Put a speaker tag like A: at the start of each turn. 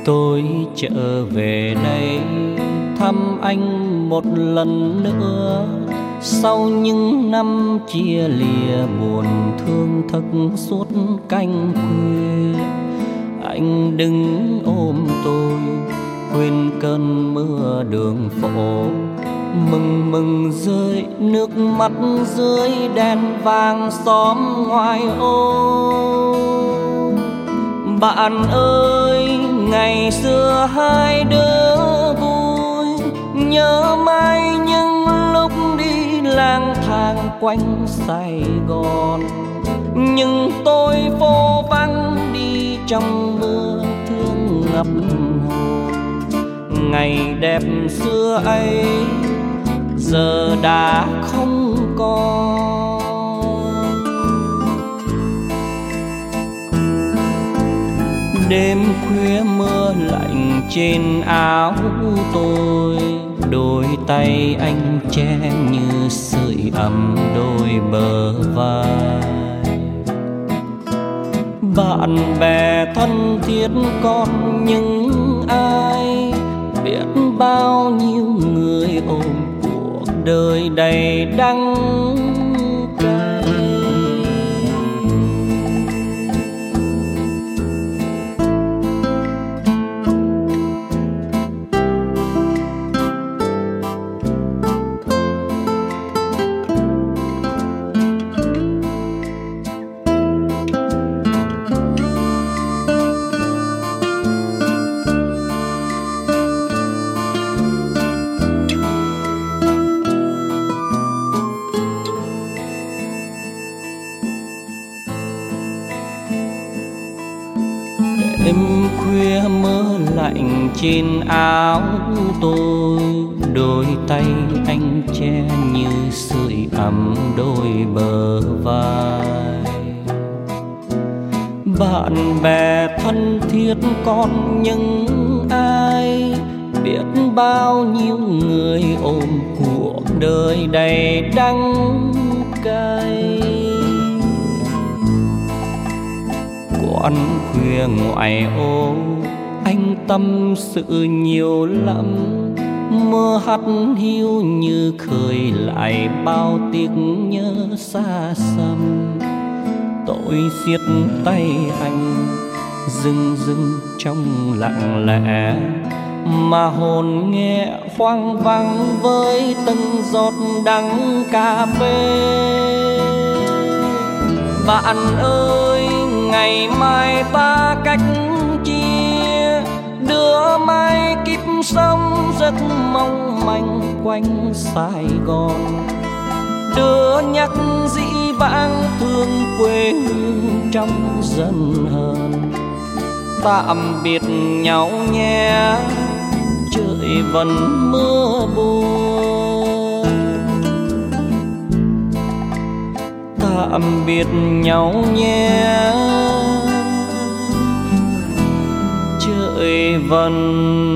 A: Tôi trở về đây thăm anh một lần nữa, sau những năm chia lìa buồn thương thức suốt canh khuya. Anh đứng ôm tôi quên cơn mưa đường phố, mừng mừng rơi nước mắt dưới đèn vàng xóm ngoài ô. Bạn ơi, ngày xưa hai đứa vui, nhớ mãi những lúc đi lang thang quanh Sài Gòn. Nhưng tôi vô vắng đi trong mưa thương ngập hồn. Ngày đẹp xưa ấy giờ đã không còn. Đêm khuya mưa lạnh trên áo tôi, đôi tay anh che như sưởi ấm đôi bờ vai. Bạn bè thân thiết còn những ai, biết bao nhiêu người ôm cuộc đời đầy đắng cay. Đêm khuya mưa lạnh trên áo tôi, đôi tay anh che như sưởi ấm đôi bờ vai. Bạn bè thân thiết còn những ai, biết bao nhiêu người ôm cuộc đời đầy đắng cay. Quán khuya ngoại ô anh tâm sự nhiều lắm, mưa hắt hiu như khơi lại bao tiếc nhớ xa xăm. Tôi siết tay anh dưng dưng trong lặng lẽ, mà hồn nghe hoang vắng với từng giọt đắng cà phê. Bạn ơi, ngày mai ta cách chia, đưa mai kiếp sống rất mong manh quanh Sài Gòn. Đưa nhắc dĩ vãng thương quê hương trong dân hờn. Tạm biệt nhau nhé, trời vẫn mưa buồn. Tạm biệt nhau nhé, trời vẫn